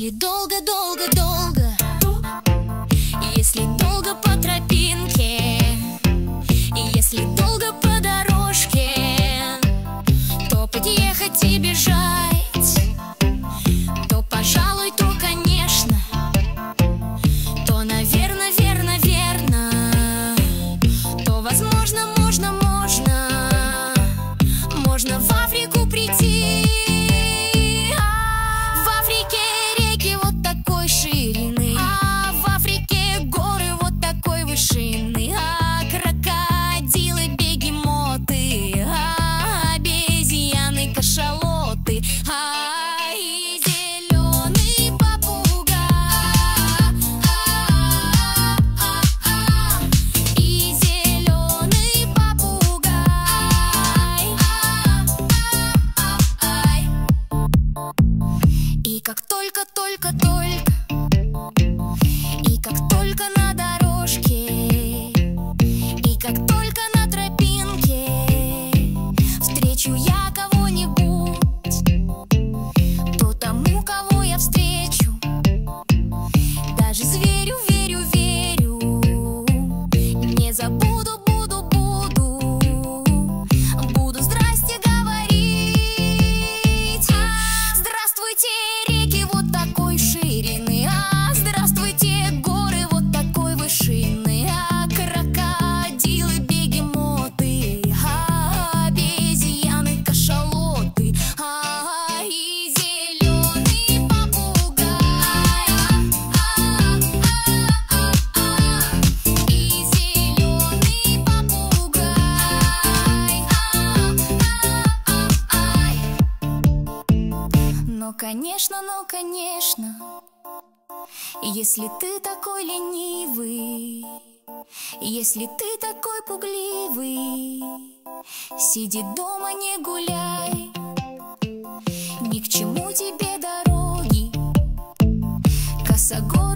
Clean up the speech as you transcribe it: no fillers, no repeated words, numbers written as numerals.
Если долго-долго-долго, если долго по тропинке, и если долго по дорожке, топать, ехать и бежать, то, пожалуй, то, конечно, то, наверно, верно, верно, то, возможно, можно в Африку прийти. В Африке реки вот такой ширины, а в Африке горы вот такой вышины, а крокодилы, бегемоты, а обезьяны, кашалоты, а и зеленый попугай, и зеленый попугай. И как только на дорожке, и как только на тропинке встречу я кого-нибудь, то тому, кого я встречу, даже зверю верю, не забуду, буду здрасте говорить. Здравствуйте, реки вот такой ширины, а здравствуйте, горы вот такой вышины, а крокодилы, бегемоты, а обезьяны, кашалоты, а и зеленый попугай, и зеленый попугай. Но, конечно, если ты такой ленивый, если ты такой пугливый, сиди дома, не гуляй, ни к чему тебе дороги, косогор.